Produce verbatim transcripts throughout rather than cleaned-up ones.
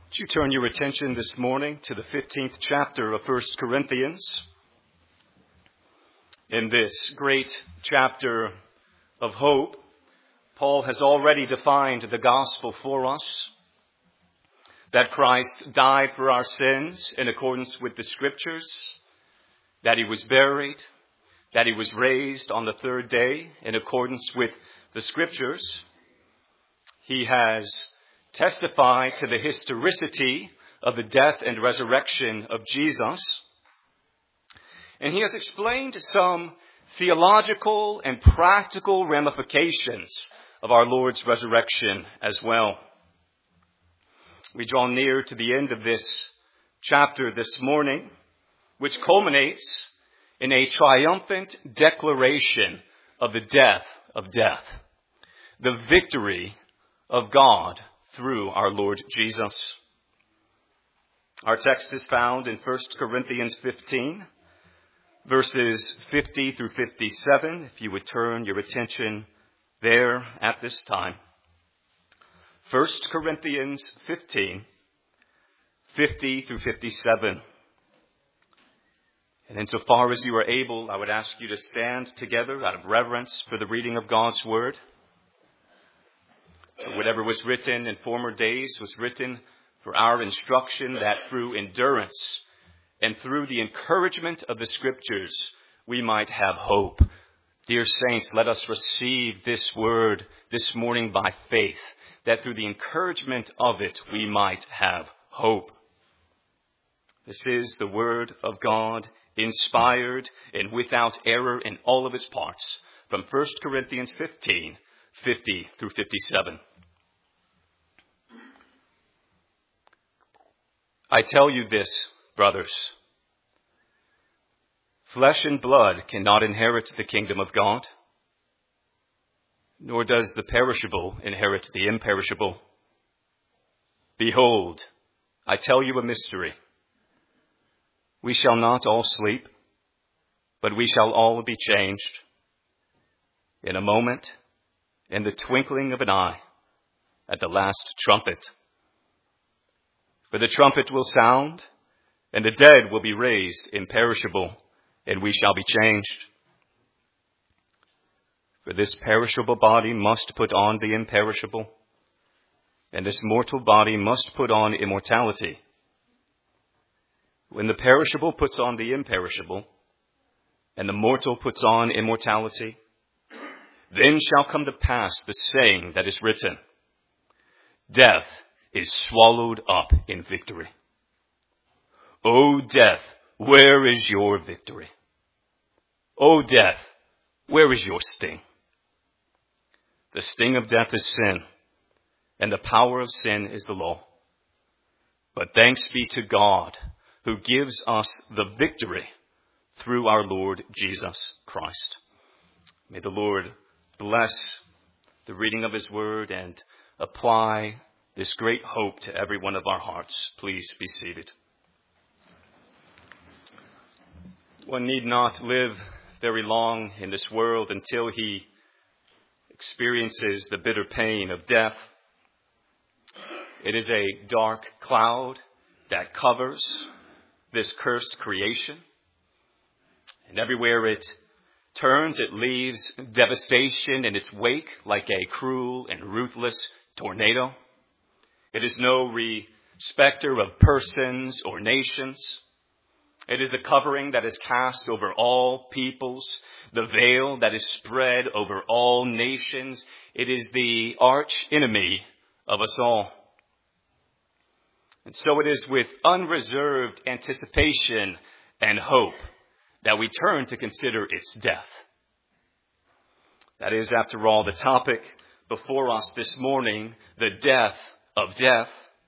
Would you turn your attention this morning to the fifteenth chapter of First Corinthians? In this great chapter of hope, Paul has already defined the gospel for us, that Christ died for our sins in accordance with the Scriptures, that he was buried, that he was raised on the third day in accordance with the Scriptures. He has testified to the historicity of the death and resurrection of Jesus. And he has explained some theological and practical ramifications of our Lord's resurrection as well. We draw near to the end of this chapter this morning, which culminates in a triumphant declaration of the death of death, the victory of God through our Lord Jesus. Our text is found in First Corinthians fifteen, verses fifty through fifty-seven, if you would turn your attention there at this time. First Corinthians fifteen, fifty through fifty-seven. And insofar as you are able, I would ask you to stand together out of reverence for the reading of God's Word. Whatever was written in former days was written for our instruction, that through endurance and through the encouragement of the Scriptures we might have hope. Dear saints, let us receive this word this morning by faith, that through the encouragement of it we might have hope. This is the word of God, inspired and without error in all of its parts, from First Corinthians fifteen, fifty through fifty-seven. I tell you this, brothers. Flesh and blood cannot inherit the kingdom of God, nor does the perishable inherit the imperishable. Behold, I tell you a mystery. We shall not all sleep, but we shall all be changed. In a moment, in the twinkling of an eye, at the last trumpet. For the trumpet will sound, and the dead will be raised imperishable, and we shall be changed. For this perishable body must put on the imperishable, and this mortal body must put on immortality. When the perishable puts on the imperishable, and the mortal puts on immortality, then shall come to pass the saying that is written, Death is swallowed up in victory. O death, where is your victory? O death, where is your sting? The sting of death is sin, and the power of sin is the law. But thanks be to God, who gives us the victory through our Lord Jesus Christ. May the Lord bless the reading of his word and apply this great hope to every one of our hearts. Please be seated. One need not live very long in this world until he experiences the bitter pain of death. It is a dark cloud that covers this cursed creation. And everywhere it turns, it leaves devastation in its wake like a cruel and ruthless tornado. It is no respecter of persons or nations. It is the covering that is cast over all peoples, the veil that is spread over all nations. It is the arch enemy of us all. And so it is with unreserved anticipation and hope that we turn to consider its death. That is, after all, the topic before us this morning, the death of death.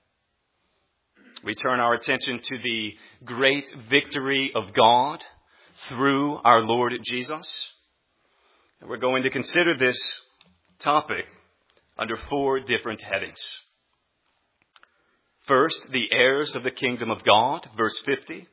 We turn our attention to the great victory of God through our Lord Jesus. And we're going to consider this topic under four different headings. First, the heirs of the kingdom of God, verse fifty.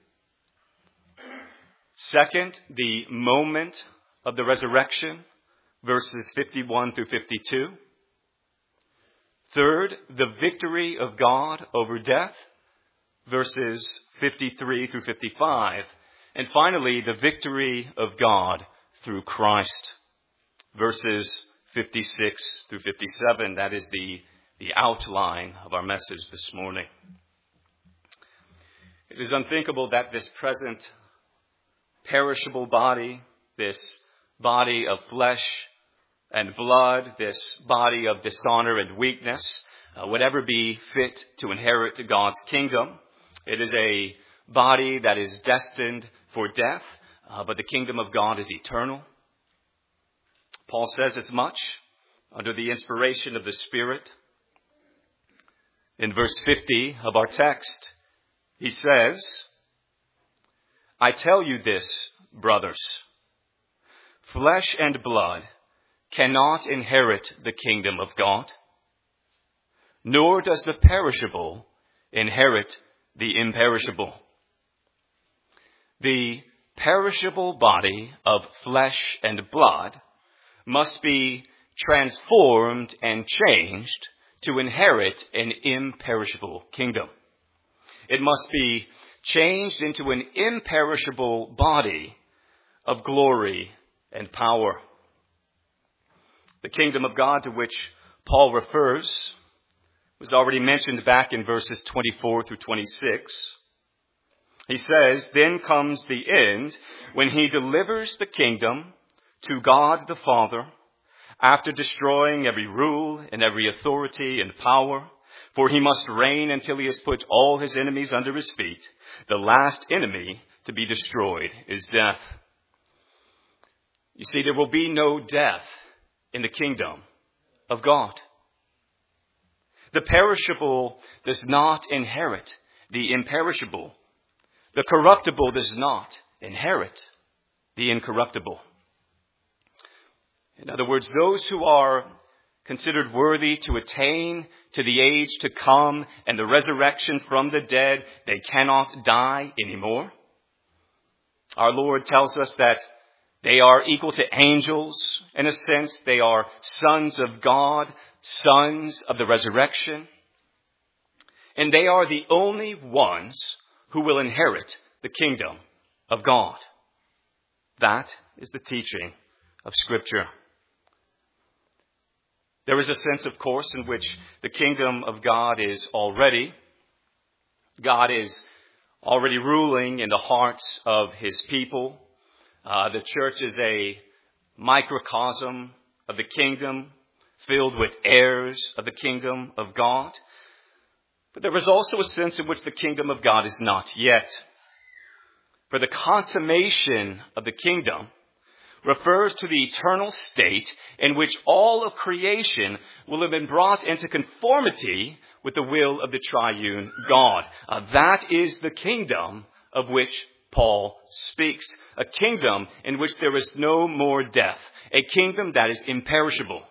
Second, the moment of the resurrection, verses fifty-one through fifty-two. Third, the victory of God over death, verses fifty-three through fifty-five. And finally, the victory of God through Christ, verses fifty-six through fifty-seven. That is the, the outline of our message this morning. It is unthinkable that this present perishable body, this body of flesh and blood, this body of dishonor and weakness, uh, would ever be fit to inherit God's kingdom. It is a body that is destined for death, uh, but the kingdom of God is eternal. Paul says as much under the inspiration of the Spirit. In verse fifty of our text, he says, I tell you this, brothers, flesh and blood cannot inherit the kingdom of God, nor does the perishable inherit the imperishable. The perishable body of flesh and blood must be transformed and changed to inherit an imperishable kingdom. It must be changed into an imperishable body of glory and power. The kingdom of God to which Paul refers was already mentioned back in verses twenty-four through twenty-six. He says, then comes the end when he delivers the kingdom to God the Father after destroying every rule and every authority and power. For he must reign until he has put all his enemies under his feet. The last enemy to be destroyed is death. You see, there will be no death in the kingdom of God. The perishable does not inherit the imperishable. The corruptible does not inherit the incorruptible. In other words, those who are considered worthy to attain to the age to come and the resurrection from the dead, they cannot die anymore. Our Lord tells us that they are equal to angels. In a sense, they are sons of God, sons of the resurrection. And they are the only ones who will inherit the kingdom of God. That is the teaching of Scripture. There is a sense, of course, in which the kingdom of God is already. God is already ruling in the hearts of his people. Uh, the church is a microcosm of the kingdom, filled with heirs of the kingdom of God. But there is also a sense in which the kingdom of God is not yet. For the consummation of the kingdom refers to the eternal state in which all of creation will have been brought into conformity with the will of the triune God. Uh, that is the kingdom of which Paul speaks. A kingdom in which there is no more death. A kingdom that is imperishable.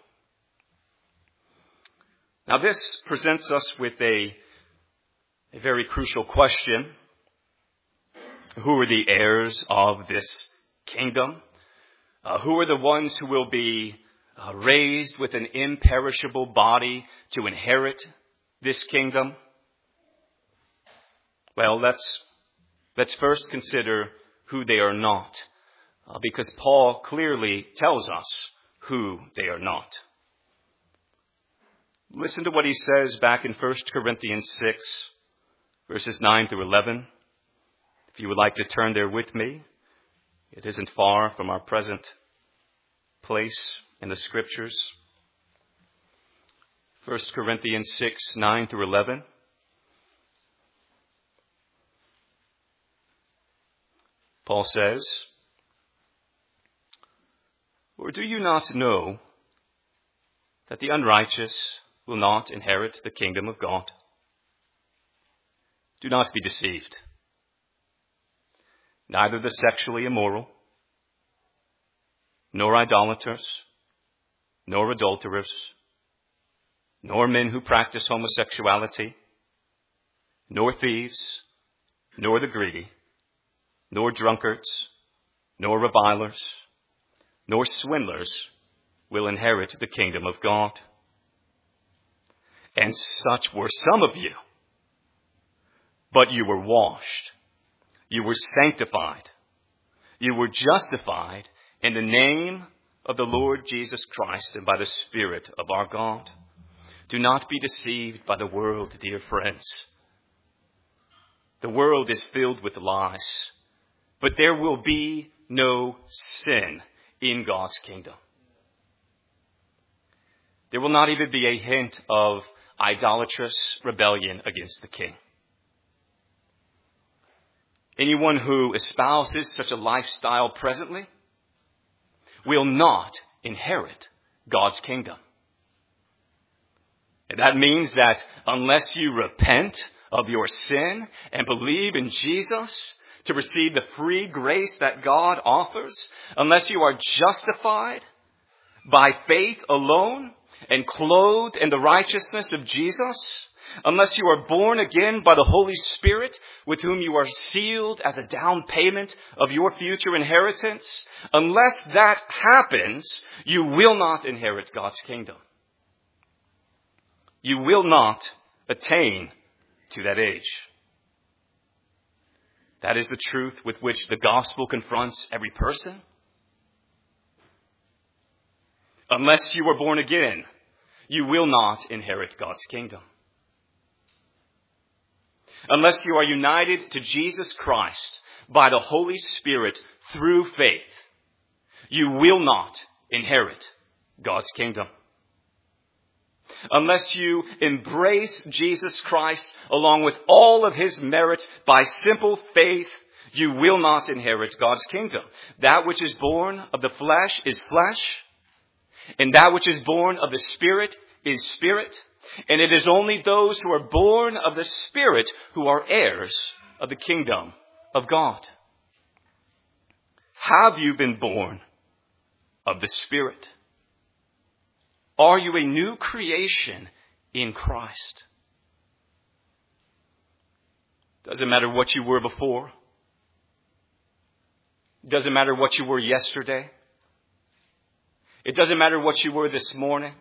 Now this presents us with a, a very crucial question. Who are the heirs of this kingdom? Uh, who are the ones who will be uh, raised with an imperishable body to inherit this kingdom? Well, let's, let's first consider who they are not, uh, because Paul clearly tells us who they are not. Listen to what he says back in First Corinthians six, verses nine through eleven. If you would like to turn there with me, it isn't far from our present place in the Scriptures. First Corinthians six, nine through eleven. Paul says, or do you not know that the unrighteous will not inherit the kingdom of God? Do not be deceived. Neither the sexually immoral, nor idolaters, nor adulterers, nor men who practice homosexuality, nor thieves, nor the greedy, nor drunkards, nor revilers, nor swindlers will inherit the kingdom of God. and such were some of you. But you were washed, you were sanctified, you were justified in the name of the Lord Jesus Christ and by the Spirit of our God. Do not be deceived by the world, dear friends. The world is filled with lies, but there will be no sin in God's kingdom. There will not even be a hint of idolatrous rebellion against the king. Anyone who espouses such a lifestyle presently will not inherit God's kingdom. And that means that unless you repent of your sin and believe in Jesus to receive the free grace that God offers, unless you are justified by faith alone and clothed in the righteousness of Jesus, unless you are born again by the Holy Spirit with whom you are sealed as a down payment of your future inheritance, unless that happens, you will not inherit God's kingdom. You will not attain to that age. That is the truth with which the gospel confronts every person. Unless you are born again, you will not inherit God's kingdom. Unless you are united to Jesus Christ by the Holy Spirit through faith, you will not inherit God's kingdom. Unless you embrace Jesus Christ along with all of his merit by simple faith, you will not inherit God's kingdom. That which is born of the flesh is flesh, and that which is born of the Spirit is spirit. And it is only those who are born of the Spirit who are heirs of the kingdom of God. Have you been born of the Spirit? Are you a new creation in Christ? Doesn't matter what you were before. Doesn't matter what you were yesterday. It doesn't matter what you were this morning.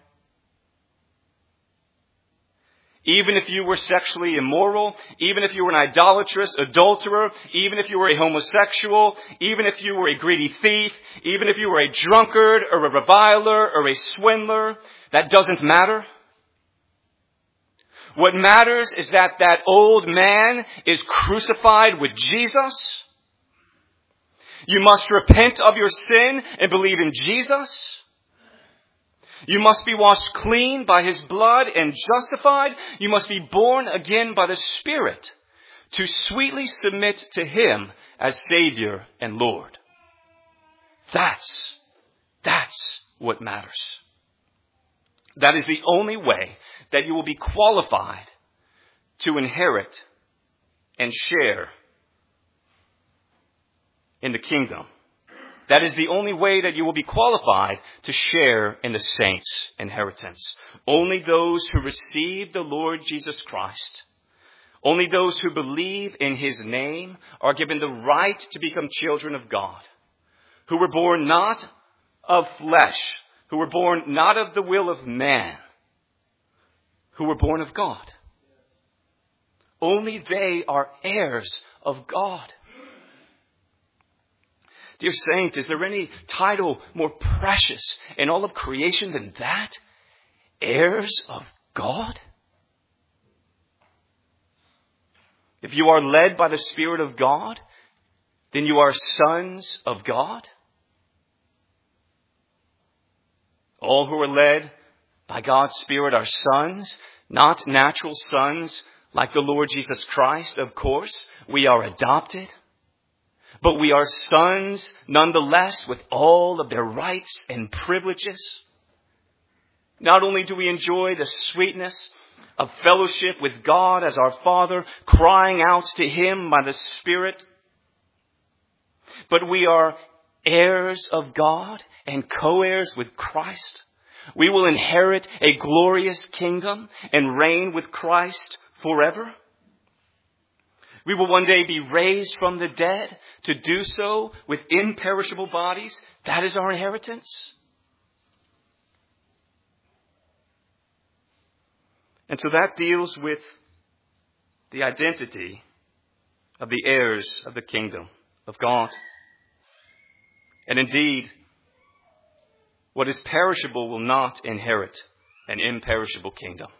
Even if you were sexually immoral, even if you were an idolatrous adulterer, even if you were a homosexual, even if you were a greedy thief, even if you were a drunkard or a reviler or a swindler, that doesn't matter. What matters is that that old man is crucified with Jesus. You must repent of your sin and believe in Jesus. You must be washed clean by his blood and justified. You must be born again by the Spirit to sweetly submit to him as Savior and Lord. That's, that's what matters. That is the only way that you will be qualified to inherit and share in the kingdom. That is the only way that you will be qualified to share in the saints' inheritance. Only those who receive the Lord Jesus Christ, only those who believe in his name are given the right to become children of God, who were born not of flesh, who were born not of the will of man, who were born of God. Only they are heirs of God. Dear saint, is there any title more precious in all of creation than that? Heirs of God? If you are led by the Spirit of God, then you are sons of God. All who are led by God's Spirit are sons, not natural sons like the Lord Jesus Christ, of course. We are adopted. But we are sons nonetheless with all of their rights and privileges. Not only do we enjoy the sweetness of fellowship with God as our Father, crying out to him by the Spirit, but we are heirs of God and co-heirs with Christ. We will inherit a glorious kingdom and reign with Christ forever. We will one day be raised from the dead to do so with imperishable bodies. That is our inheritance. And so that deals with the identity of the heirs of the kingdom of God. And indeed, what is perishable will not inherit an imperishable kingdom.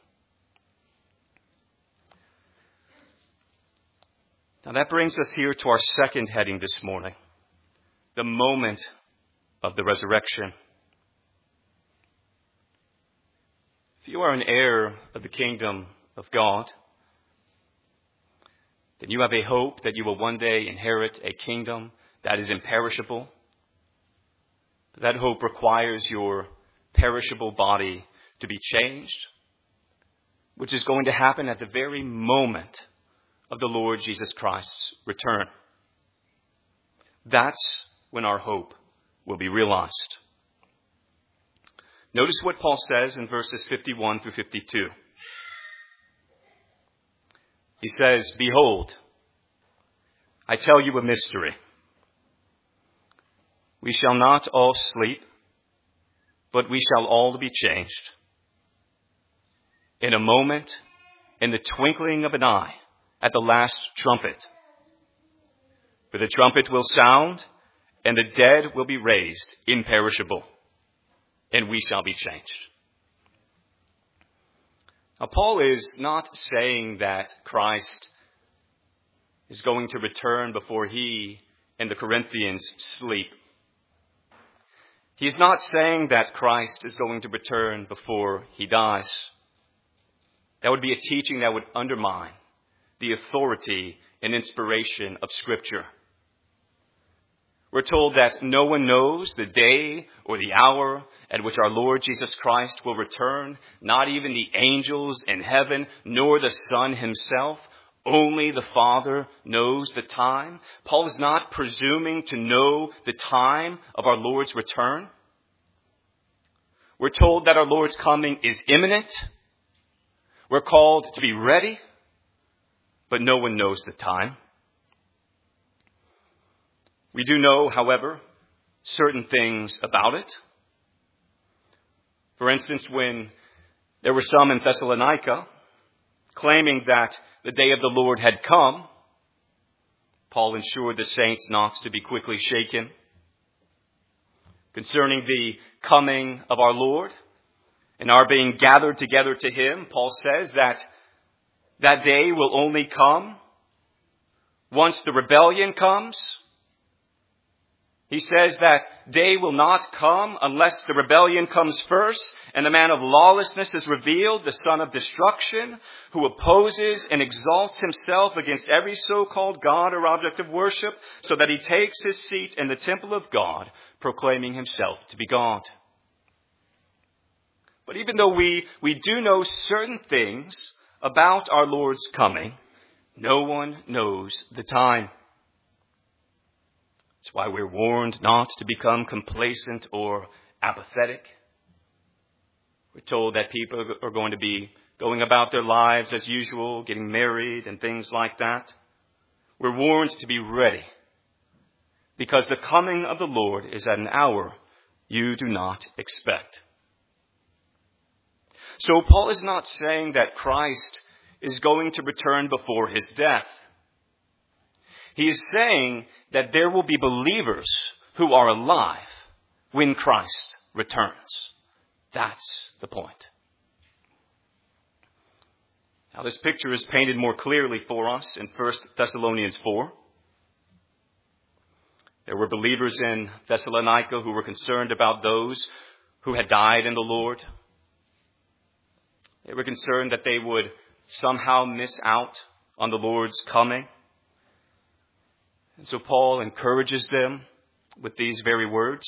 Now that brings us here to our second heading this morning, the moment of the resurrection. If you are an heir of the kingdom of God, then you have a hope that you will one day inherit a kingdom that is imperishable. That hope requires your perishable body to be changed, which is going to happen at the very moment of the Lord Jesus Christ's return. That's when our hope will be realized. Notice what Paul says in verses fifty-one through fifty-two. He says, "Behold, I tell you a mystery. We shall not all sleep, but we shall all be changed. In a moment, in the twinkling of an eye, at the last trumpet. For the trumpet will sound, and the dead will be raised imperishable, and we shall be changed." Now, Paul is not saying that Christ is going to return before he and the Corinthians sleep. He's not saying that Christ is going to return before he dies. That would be a teaching that would undermine the authority and inspiration of Scripture. We're told that no one knows the day or the hour at which our Lord Jesus Christ will return, not even the angels in heaven, nor the Son himself. Only the Father knows the time. Paul is not presuming to know the time of our Lord's return. We're told that our Lord's coming is imminent. We're called to be ready, but no one knows the time. We do know, however, certain things about it. For instance, when there were some in Thessalonica claiming that the day of the Lord had come, Paul ensured the saints not to be quickly shaken. Concerning the coming of our Lord and our being gathered together to him, Paul says that that day will only come once the rebellion comes. He says that day will not come unless the rebellion comes first and the man of lawlessness is revealed, the son of destruction, who opposes and exalts himself against every so-called God or object of worship, so that he takes his seat in the temple of God, proclaiming himself to be God. But even though we, we do know certain things about our Lord's coming, no one knows the time. That's why we're warned not to become complacent or apathetic. We're told that people are going to be going about their lives as usual, getting married and things like that. We're warned to be ready, because the coming of the Lord is at an hour you do not expect. So Paul is not saying that Christ is going to return before his death. He is saying that there will be believers who are alive when Christ returns. That's the point. Now, this picture is painted more clearly for us in First Thessalonians four. There were believers in Thessalonica who were concerned about those who had died in the Lord. They were concerned that they would somehow miss out on the Lord's coming. And so Paul encourages them with these very words.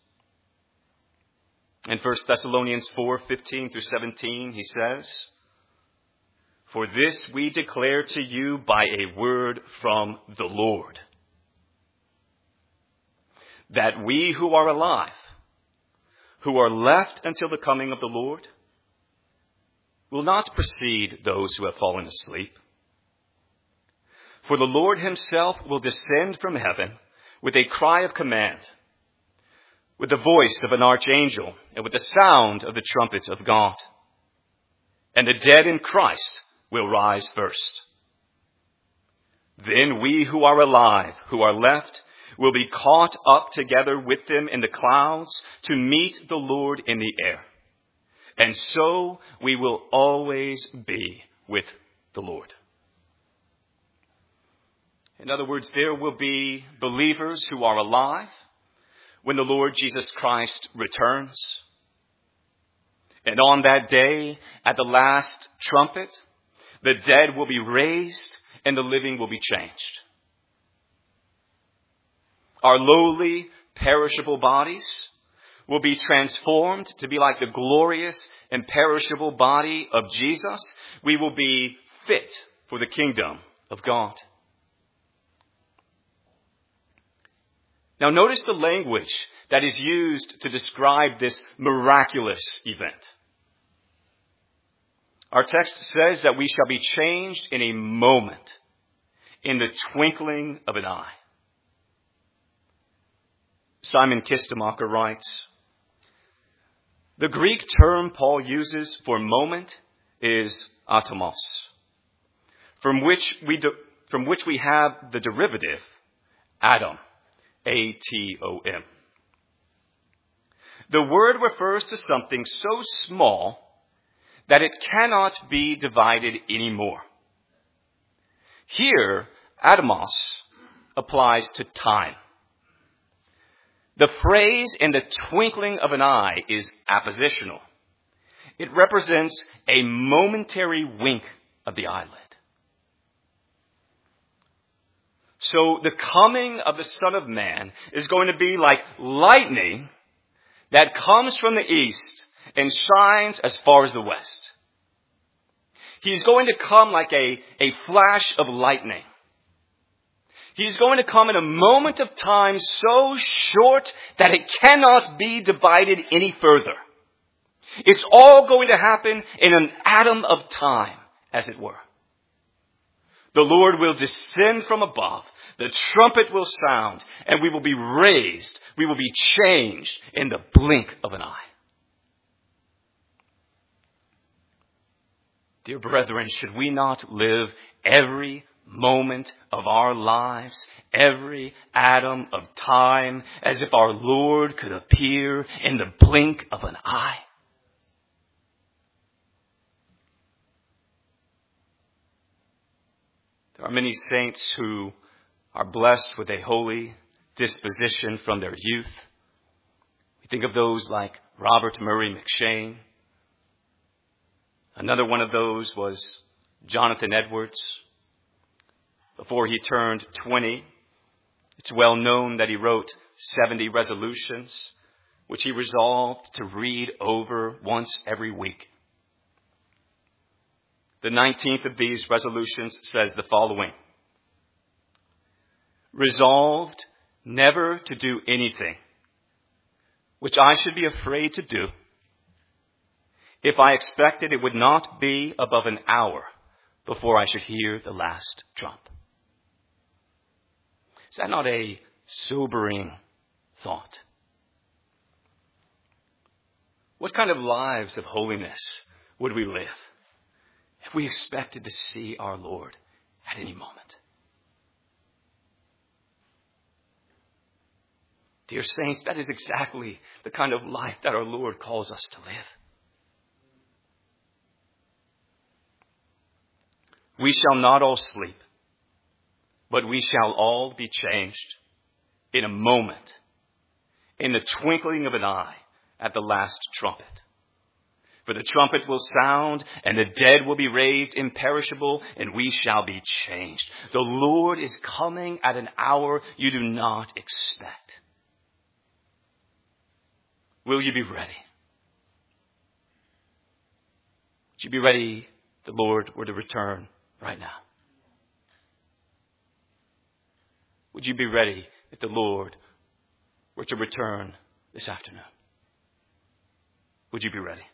In First Thessalonians four, fifteen through seventeen, he says, "For this we declare to you by a word from the Lord, that we who are alive, who are left until the coming of the Lord, will not precede those who have fallen asleep. For the Lord himself will descend from heaven with a cry of command, with the voice of an archangel, and with the sound of the trumpet of God. and the dead in Christ will rise first. Then we who are alive, who are left, will be caught up together with them in the clouds to meet the Lord in the air. And so we will always be with the Lord. In other words, there will be believers who are alive when the Lord Jesus Christ returns. And on that day, at the last trumpet, the dead will be raised and the living will be changed. Our lowly, perishable bodies will be transformed to be like the glorious, imperishable body of Jesus. We will be fit for the kingdom of God. Now notice the language that is used to describe this miraculous event. Our text says that we shall be changed in a moment, in the twinkling of an eye. Simon Kistemacher writes, the Greek term Paul uses for moment is atomos, from which we de- from which we have the derivative atom, A T O M. The word refers to something so small that it cannot be divided anymore. Here, atomos applies to time. The phrase in the twinkling of an eye is appositional. It represents a momentary wink of the eyelid. So the coming of the Son of Man is going to be like lightning that comes from the east and shines as far as the west. He's going to come like a, a flash of lightning. He's going to come in a moment of time so short that it cannot be divided any further. It's all going to happen in an atom of time, as it were. The Lord will descend from above. The trumpet will sound, and we will be raised. We will be changed in the blink of an eye. Dear brethren, should we not live every moment of our lives, every atom of time, as if our Lord could appear in the blink of an eye? There are many saints who are blessed with a holy disposition from their youth. We think of those like Robert Murray McShane. Another one of those was Jonathan Edwards. Before he turned twenty, it's well known that he wrote seventy resolutions, which he resolved to read over once every week. The nineteenth of these resolutions says the following: resolved never to do anything which I should be afraid to do. If I expected it would not be above an hour before I should hear the last trump. Is that not a sobering thought? What kind of lives of holiness would we live if we expected to see our Lord at any moment? Dear saints, that is exactly the kind of life that our Lord calls us to live. We shall not all sleep, but we shall all be changed in a moment, in the twinkling of an eye, at the last trumpet. For the trumpet will sound, and the dead will be raised imperishable, and we shall be changed. The Lord is coming at an hour you do not expect. Will you be ready? Would you be ready if the Lord were to return right now? Would you be ready if the Lord were to return this afternoon? Would you be ready?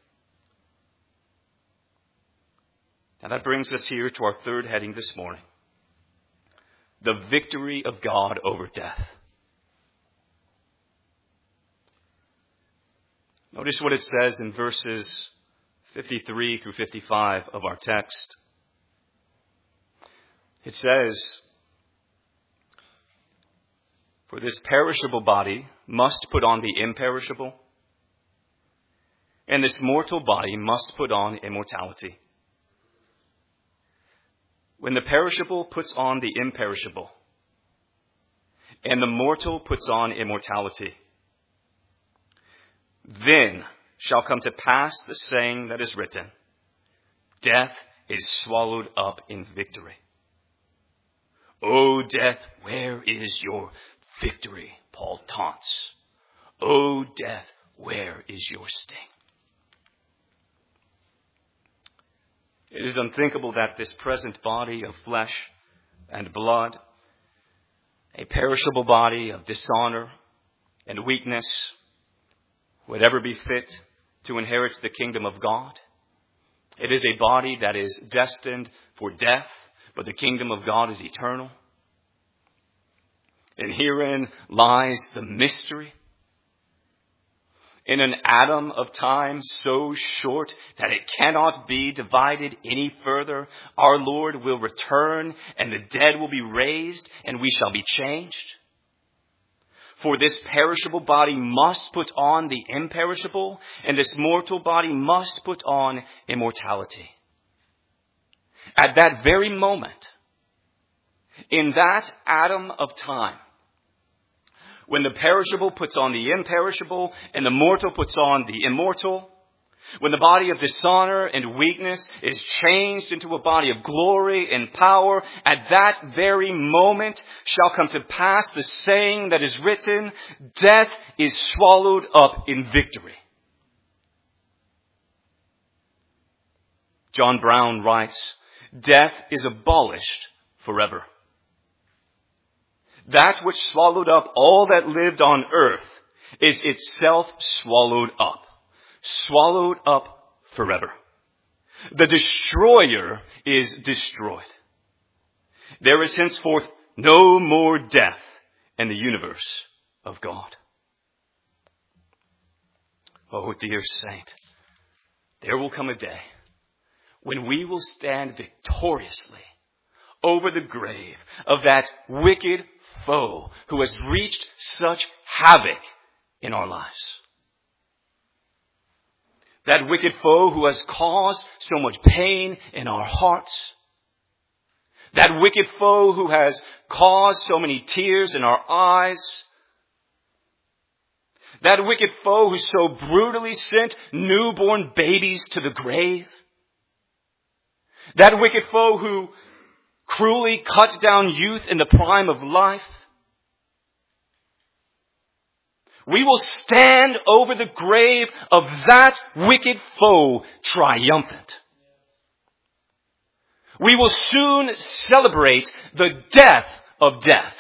Now that brings us here to our third heading this morning. The victory of God over death. Notice what it says in verses fifty-three through fifty-five of our text. It says, "For this perishable body must put on the imperishable, and this mortal body must put on immortality. When the perishable puts on the imperishable, and the mortal puts on immortality, then shall come to pass the saying that is written, death is swallowed up in victory. O death, where is your victory?" Paul taunts. O death, where is your sting? It is unthinkable that this present body of flesh and blood, a perishable body of dishonor and weakness, would ever be fit to inherit the kingdom of God. It is a body that is destined for death, but the kingdom of God is eternal. And herein lies the mystery. In an atom of time so short that it cannot be divided any further, our Lord will return and the dead will be raised and we shall be changed. For this perishable body must put on the imperishable, and this mortal body must put on immortality. At that very moment, in that atom of time, when the perishable puts on the imperishable and the mortal puts on the immortal, when the body of dishonor and weakness is changed into a body of glory and power, at that very moment shall come to pass the saying that is written, death is swallowed up in victory. John Brown writes, death is abolished forever. That which swallowed up all that lived on earth is itself swallowed up. Swallowed up forever. The destroyer is destroyed. There is henceforth no more death in the universe of God. Oh, dear saint, there will come a day when we will stand victoriously over the grave of that wicked foe who has wreaked such havoc in our lives. That wicked foe who has caused so much pain in our hearts. That wicked foe who has caused so many tears in our eyes. That wicked foe who so brutally sent newborn babies to the grave. That wicked foe who cruelly cut down youth in the prime of life. We will stand over the grave of that wicked foe triumphant. We will soon celebrate the death of death.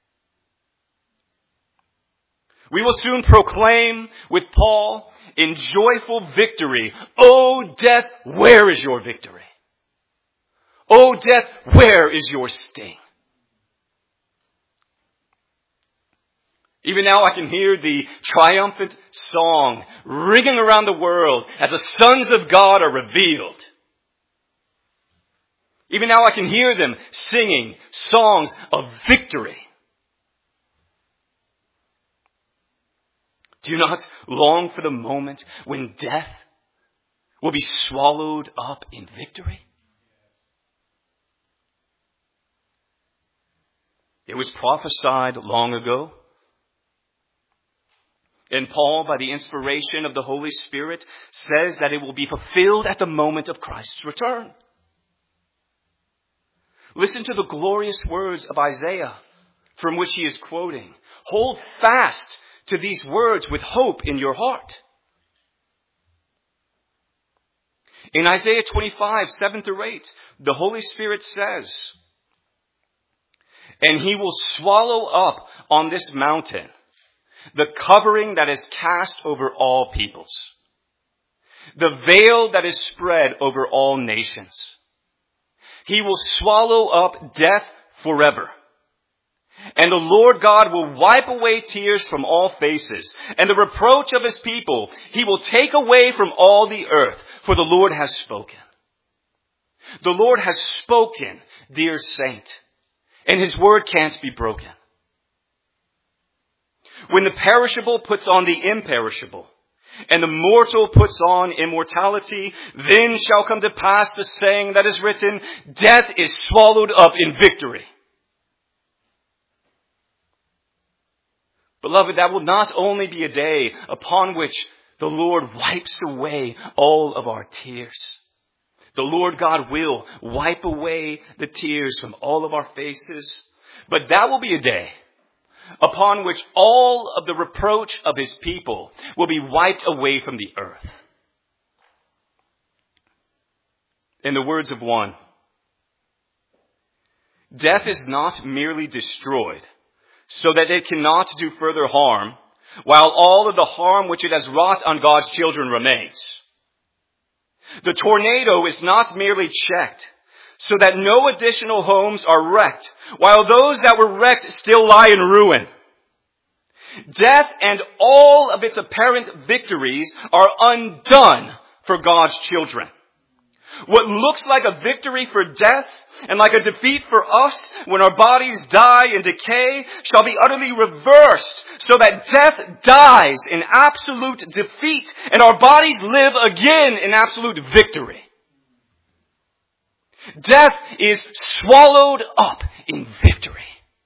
We will soon proclaim with Paul in joyful victory, O death, where is your victory? O death, where is your sting? Even now I can hear the triumphant song ringing around the world as the sons of God are revealed. Even now I can hear them singing songs of victory. Do you not long for the moment when death will be swallowed up in victory? It was prophesied long ago. And Paul, by the inspiration of the Holy Spirit, says that it will be fulfilled at the moment of Christ's return. Listen to the glorious words of Isaiah from which he is quoting. Hold fast to these words with hope in your heart. In Isaiah twenty-five, seven through eight, the Holy Spirit says, and he will swallow up on this mountain the covering that is cast over all peoples, the veil that is spread over all nations. He will swallow up death forever. And the Lord God will wipe away tears from all faces, and the reproach of his people he will take away from all the earth. For the Lord has spoken. The Lord has spoken, dear saint, and His word can't be broken. When the perishable puts on the imperishable, and the mortal puts on immortality, then shall come to pass the saying that is written, death is swallowed up in victory. Beloved, that will not only be a day upon which the Lord wipes away all of our tears. The Lord God will wipe away the tears from all of our faces. But that will be a day upon which all of the reproach of His people will be wiped away from the earth. In the words of one, death is not merely destroyed so that it cannot do further harm, while all of the harm which it has wrought on God's children remains. The tornado is not merely checked so that no additional homes are wrecked, while those that were wrecked still lie in ruin. Death and all of its apparent victories are undone for God's children. What looks like a victory for death and like a defeat for us when our bodies die and decay shall be utterly reversed, so that death dies in absolute defeat and our bodies live again in absolute victory. Death is swallowed up in victory.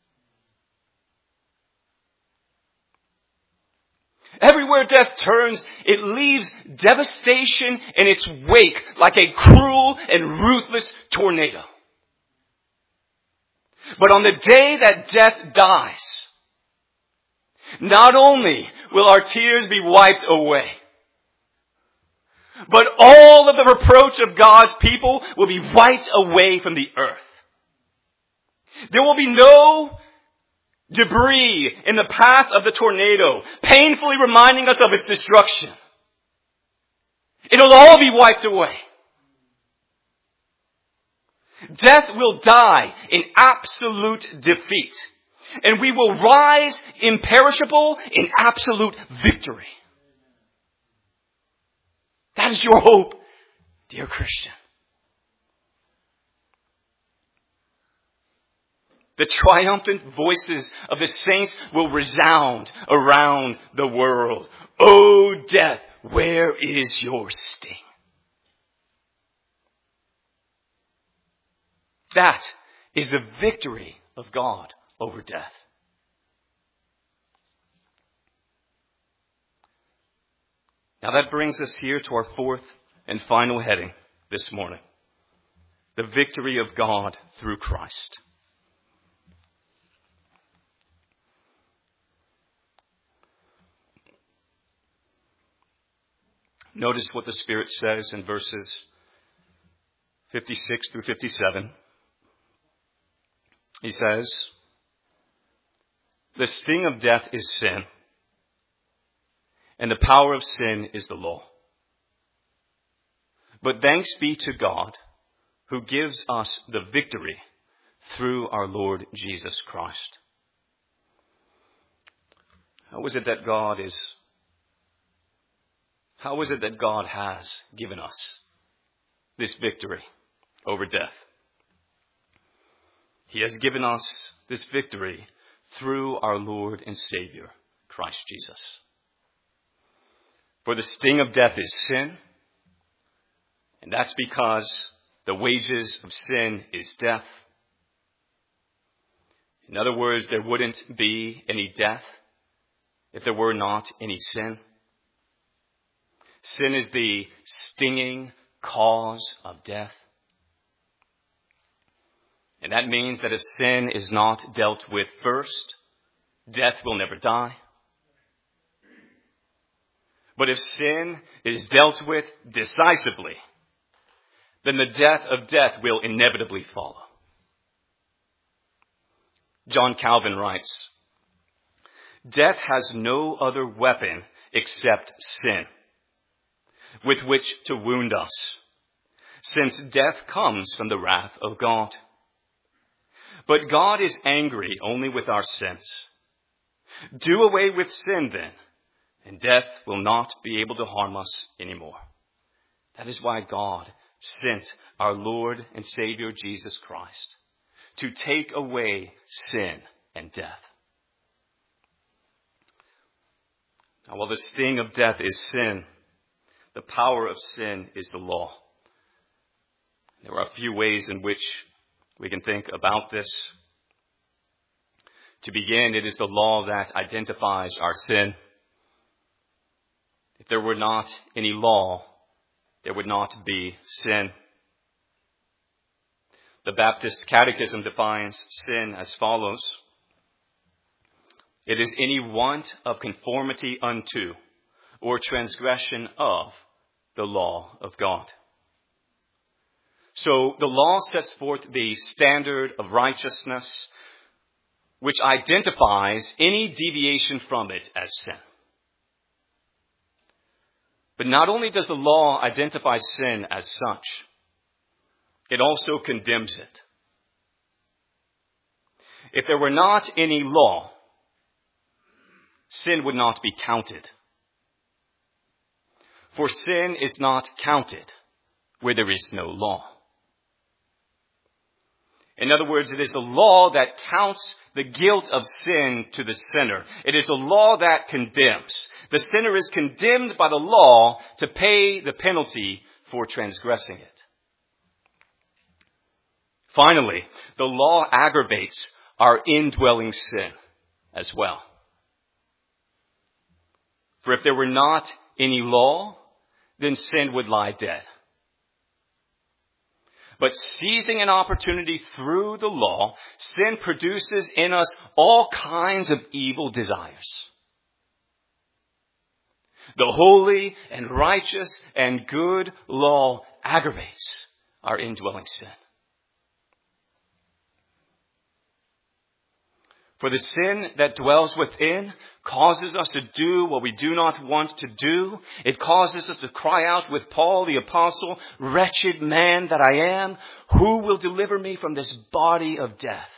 Everywhere death turns, it leaves devastation in its wake like a cruel and ruthless tornado. But on the day that death dies, not only will our tears be wiped away, but all of the reproach of God's people will be wiped away from the earth. There will be no debris in the path of the tornado, painfully reminding us of its destruction. It'll all be wiped away. Death will die in absolute defeat, and we will rise imperishable in absolute victory. That is your hope, dear Christian. The triumphant voices of the saints will resound around the world. O death, where is your sting? That is the victory of God over death. Now that brings us here to our fourth and final heading this morning. The victory of God through Christ. Notice what the Spirit says in verses fifty-six through fifty-seven. He says, the sting of death is sin, and the power of sin is the law. But thanks be to God, who gives us the victory through our Lord Jesus Christ. How is it that God is How is it that God has given us this victory over death? He has given us this victory through our Lord and Savior, Christ Jesus. For the sting of death is sin, and that's because the wages of sin is death. In other words, there wouldn't be any death if there were not any sin. Sin is the stinging cause of death. And that means that if sin is not dealt with first, death will never die. But if sin is dealt with decisively, then the death of death will inevitably follow. John Calvin writes, death has no other weapon except sin, with which to wound us, since death comes from the wrath of God. But God is angry only with our sins. Do away with sin then, and death will not be able to harm us anymore. That is why God sent our Lord and Savior Jesus Christ to take away sin and death. Now, while the sting of death is sin, the power of sin is the law. There are a few ways in which we can think about this. To begin, it is the law that identifies our sin. If there were not any law, there would not be sin. The Baptist Catechism defines sin as follows. It is any want of conformity unto or transgression of the law of God. So the law sets forth the standard of righteousness, which identifies any deviation from it as sin. But not only does the law identify sin as such, it also condemns it. If there were not any law, sin would not be counted. For sin is not counted where there is no law. In other words, it is the law that counts the guilt of sin to the sinner. It is a law that condemns. The sinner is condemned by the law to pay the penalty for transgressing it. Finally, the law aggravates our indwelling sin as well. For if there were not any law, then sin would lie dead. But seizing an opportunity through the law, sin produces in us all kinds of evil desires. The holy and righteous and good law aggravates our indwelling sin. For the sin that dwells within causes us to do what we do not want to do. It causes us to cry out with Paul the apostle, "Wretched man that I am, who will deliver me from this body of death?"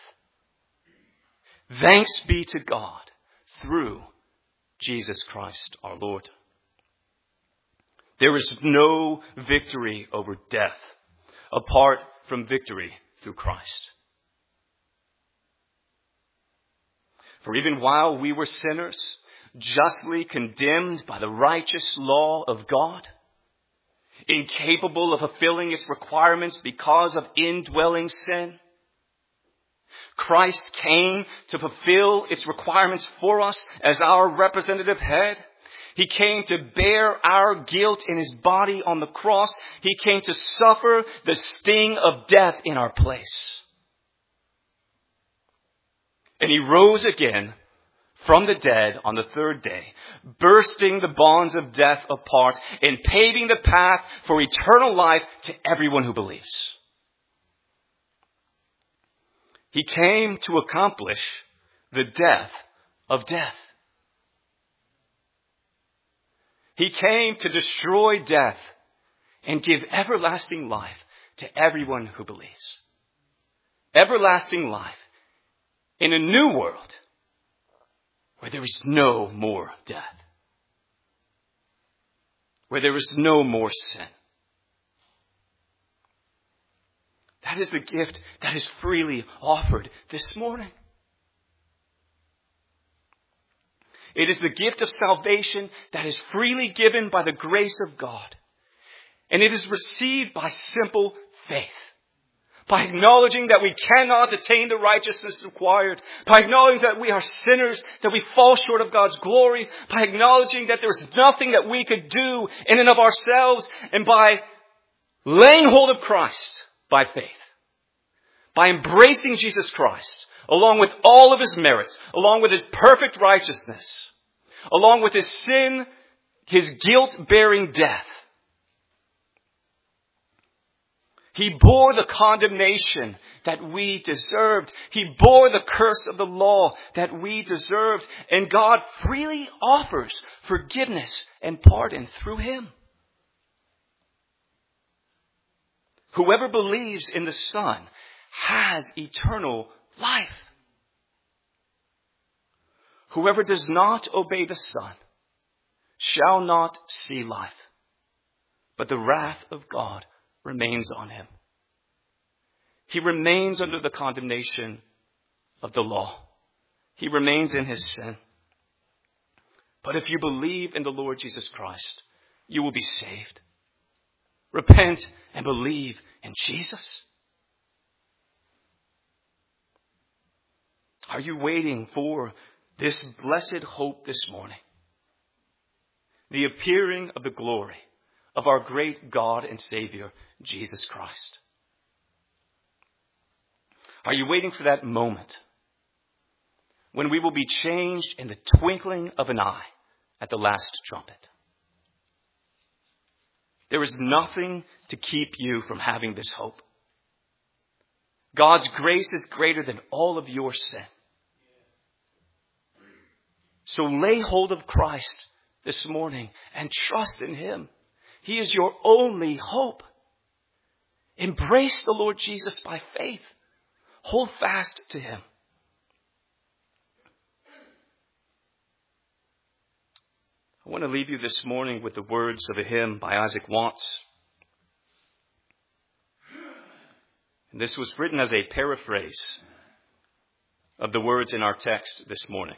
Thanks be to God through Jesus Christ our Lord. There is no victory over death apart from victory through Christ. For even while we were sinners, justly condemned by the righteous law of God, incapable of fulfilling its requirements because of indwelling sin, Christ came to fulfill its requirements for us as our representative head. He came to bear our guilt in his body on the cross. He came to suffer the sting of death in our place. And he rose again from the dead on the third day, bursting the bonds of death apart and paving the path for eternal life to everyone who believes. He came to accomplish the death of death. He came to destroy death and give everlasting life to everyone who believes. Everlasting life in a new world where there is no more death, where there is no more sin. That is the gift that is freely offered this morning. It is the gift of salvation that is freely given by the grace of God. And it is received by simple faith. By acknowledging that we cannot attain the righteousness required. By acknowledging that we are sinners, that we fall short of God's glory. By acknowledging that there is nothing that we could do in and of ourselves. And by laying hold of Christ by faith. By embracing Jesus Christ, along with all of his merits, along with his perfect righteousness, along with his sin, his guilt-bearing death. He bore the condemnation that we deserved. He bore the curse of the law that we deserved. And God freely offers forgiveness and pardon through him. Whoever believes in the Son has eternal life. Whoever does not obey the Son shall not see life, but the wrath of God remains on him. He remains under the condemnation of the law. He remains in his sin. But if you believe in the Lord Jesus Christ, you will be saved. Repent and believe in Jesus. Are you waiting for this blessed hope this morning? The appearing of the glory of our great God and Savior, Jesus Christ. Are you waiting for that moment when we will be changed in the twinkling of an eye at the last trumpet? There is nothing to keep you from having this hope. God's grace is greater than all of your sin. So lay hold of Christ this morning and trust in him. He is your only hope. Embrace the Lord Jesus by faith. Hold fast to him. I want to leave you this morning with the words of a hymn by Isaac Watts. And this was written as a paraphrase of the words in our text this morning.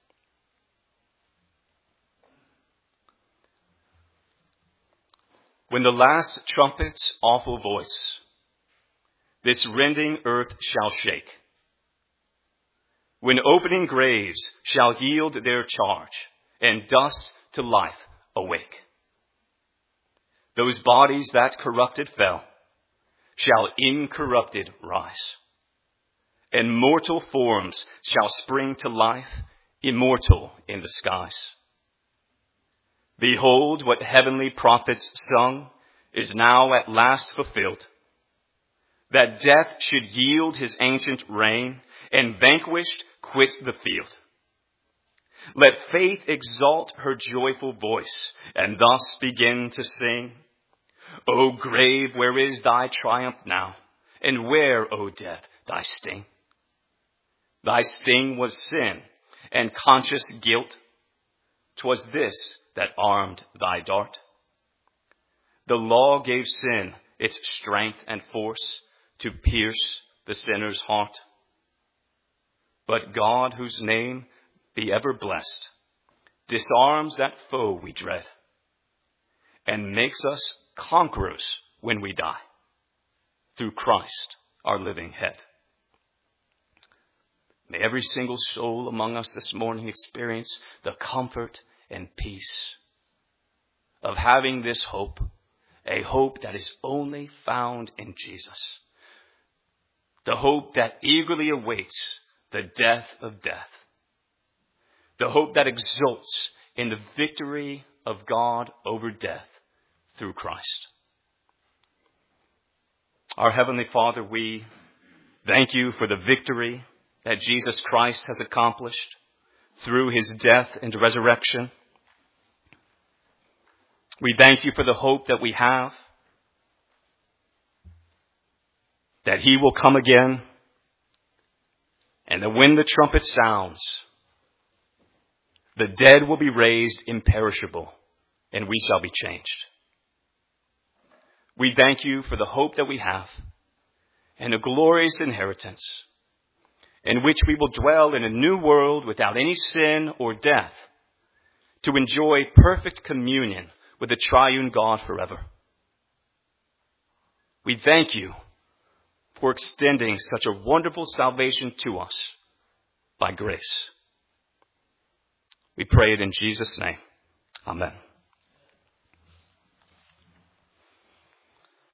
When the last trumpet's awful voice this rending earth shall shake, when opening graves shall yield their charge, and dust to life awake, those bodies that corrupted fell shall incorrupted rise, and mortal forms shall spring to life, immortal in the skies. Behold, what heavenly prophets sung is now at last fulfilled, that death should yield his ancient reign, and vanquished quit the field. Let faith exalt her joyful voice, and thus begin to sing, O grave, where is thy triumph now? And where, O death, thy sting? Thy sting was sin, and conscious guilt. 'Twas this that armed thy dart. The law gave sin its strength and force to pierce the sinner's heart. But God, whose name be ever blessed, disarms that foe we dread, and makes us conquerors when we die, through Christ our living head. May every single soul among us this morning experience the comfort and peace of having this hope, a hope that is only found in Jesus. The hope that eagerly awaits the death of death. The hope that exults in the victory of God over death through Christ. Our Heavenly Father, we thank you for the victory that Jesus Christ has accomplished through his death and resurrection. We thank you for the hope that we have, that he will come again, and that when the trumpet sounds, the dead will be raised imperishable, and we shall be changed. We thank you for the hope that we have, and a glorious inheritance, in which we will dwell in a new world without any sin or death, to enjoy perfect communion with the triune God forever. We thank you for extending such a wonderful salvation to us by grace. We pray it in Jesus' name. Amen.